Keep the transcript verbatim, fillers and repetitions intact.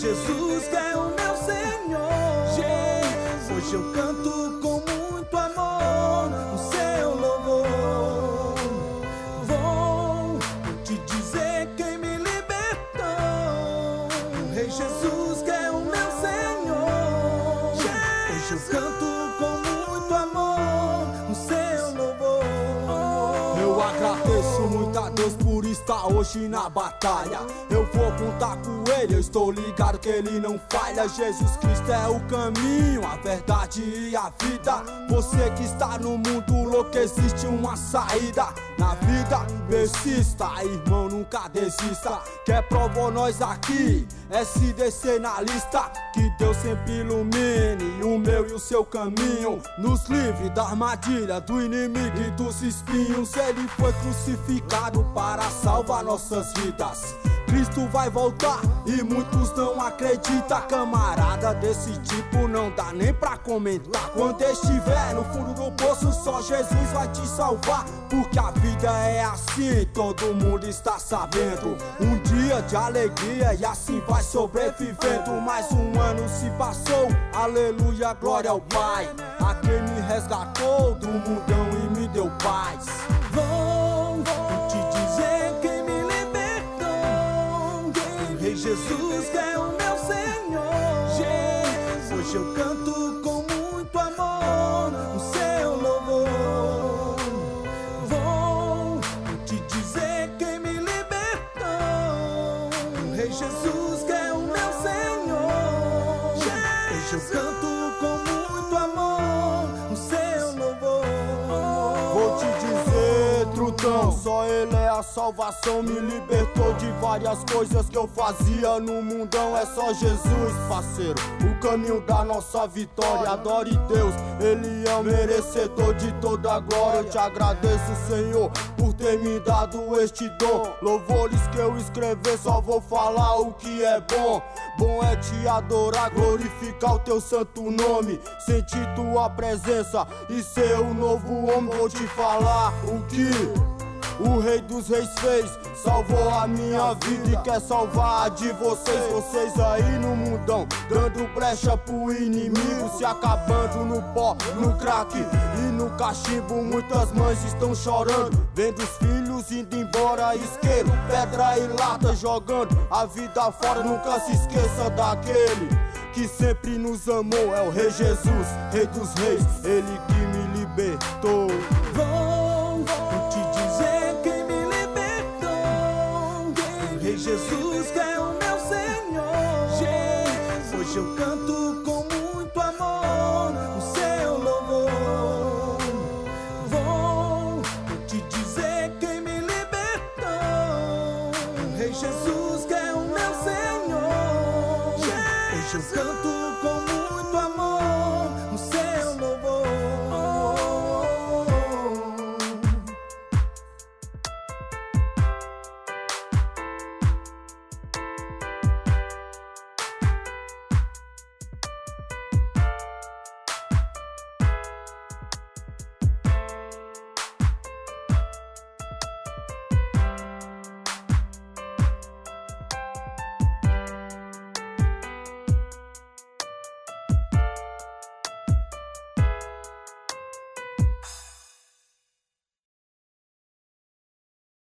Jesus que é o meu Senhor. Jesus, hoje eu canto com muito amor o seu louvor. Vou te dizer quem me libertou, o Rei Jesus que é o meu Senhor. Hoje eu canto com muito amor o seu louvor. Eu agradeço muito a Deus por estar hoje na batalha. Eu vou contar com Ele, eu estou ligado que Ele não falha. Jesus Cristo é o caminho, a verdade e a vida. Você que está no mundo louco, existe uma saída. Na vida persista, irmão, nunca desista. Quer provar nós aqui, S D C na lista. Que Deus sempre ilumine o meu e o seu caminho, nos livre da armadilha do inimigo e dos espinhos. Ele foi crucificado para salvar nossas vidas. Cristo vai voltar e muitos não acreditam. Camarada desse tipo não dá nem pra comentar. Quando estiver no fundo do poço, só Jesus vai te salvar. Porque a vida é assim, todo mundo está sabendo. Um dia de alegria e assim vai sobrevivendo. Mais um ano se passou, aleluia, glória ao Pai, a quem me resgatou do mundão e me deu paz. Vou te dizer quem me libertou, o Rei Jesus que é o meu Senhor. Jesus, hoje eu canto com muito amor o seu louvor. Vou te dizer quem me libertou, o Rei Jesus que é o meu Senhor. Hoje eu canto com muito amor o seu louvor. Vou te dizer, trutão, só Ele é a salvação. Me libertou de várias coisas que eu fazia no mundão. É só Jesus, parceiro, o caminho da nossa vitória. Adore Deus, Ele é o merecedor de toda a glória. Eu te agradeço, Senhor, por ter me dado este dom. Louvores que eu escrever, só vou falar o que é bom. Bom é te adorar, glorificar o teu santo nome, sentir tua presença e ser um novo homem. Vou te falar o que o Rei dos Reis fez, salvou a minha vida e quer salvar a de vocês. Vocês aí no mundão, dando brecha pro inimigo, se acabando no pó, no crack e no cachimbo. Muitas mães estão chorando, vendo os filhos indo embora. Isqueiro, pedra e lata jogando a vida fora. Nunca se esqueça daquele que sempre nos amou. É o Rei Jesus, Rei dos Reis, Ele que me libertou. Vou te dizer quem me libertou, o Rei Jesus que é o meu Senhor. Jesus, hoje eu canto com muito amor o seu louvor. Vou te dizer quem me libertou, o Rei Jesus